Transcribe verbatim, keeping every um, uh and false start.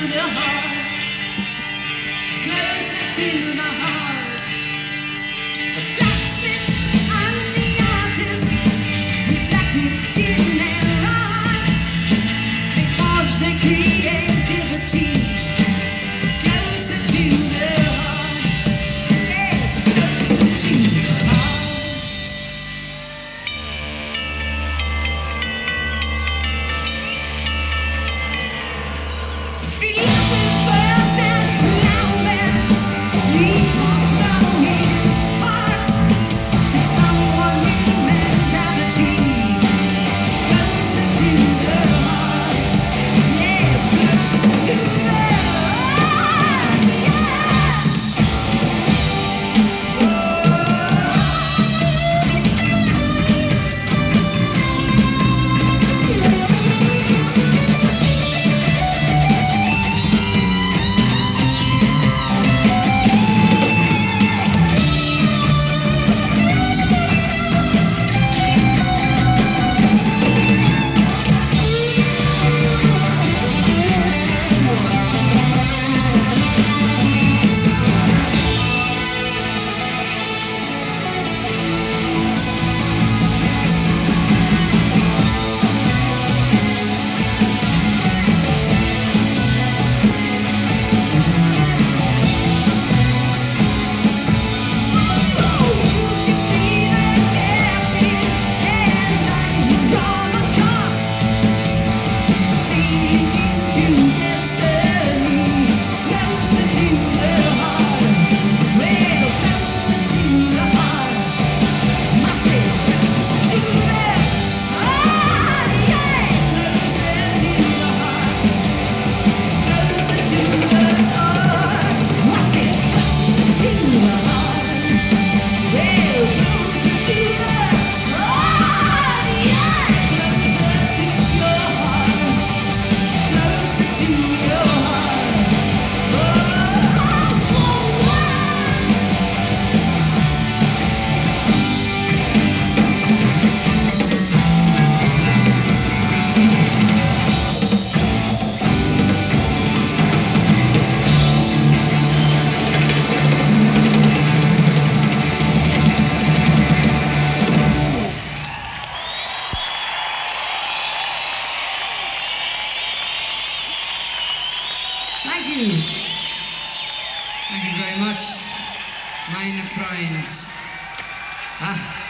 the heart, closer to the heart. The blacksmith and the artist reflected in their art. They forged their creativity closer to the heart. Yes, closer to the heart. Feel the first and louder. Each one strong in his part. To someone new mentality. Closer to the heart. Yes, closer to the heart. Yeah. Thank you. Thank you very much, meine Freunde. Ah.